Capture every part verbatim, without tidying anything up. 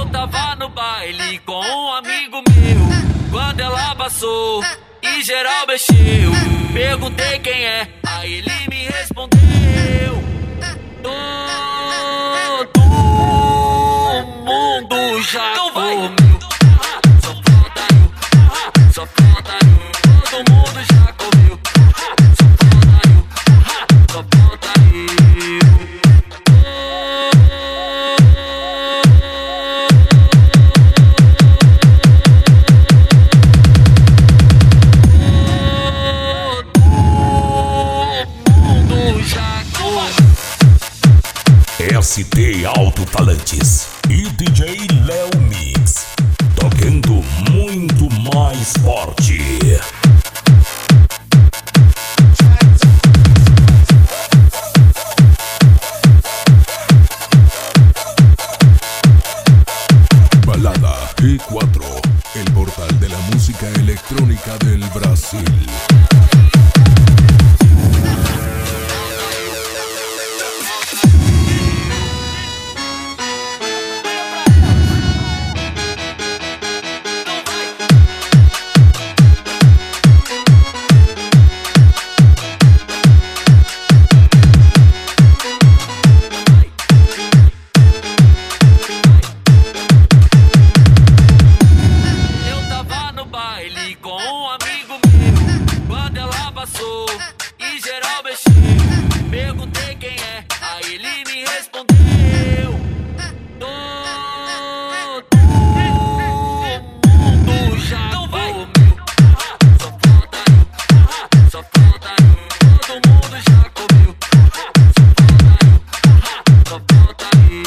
Eu tava no baile com um amigo meu, quando ela passou e geral mexeu. Perguntei quem é, aí ele me respondeu: todo mundo já comeu. Só falta eu, só falta eu. Todo mundo já comeu. Só falta eu, só falta eu. S T Alto-Falantes e D J Léo Mix, tocando muito mais forte. Balada G cuatro, el portal de la música electrónica del Brasil. Com um amigo meu, quando ela passou e geral mexeu. Perguntei quem é, aí ele me respondeu: todo mundo já comeu. Só falta eu, só falta eu. Todo mundo já comeu. Só falta eu, só falta eu.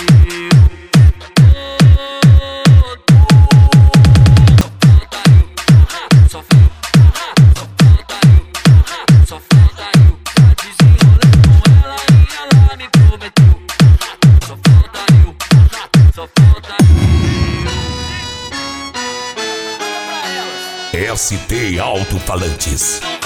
S T Alto-Falantes.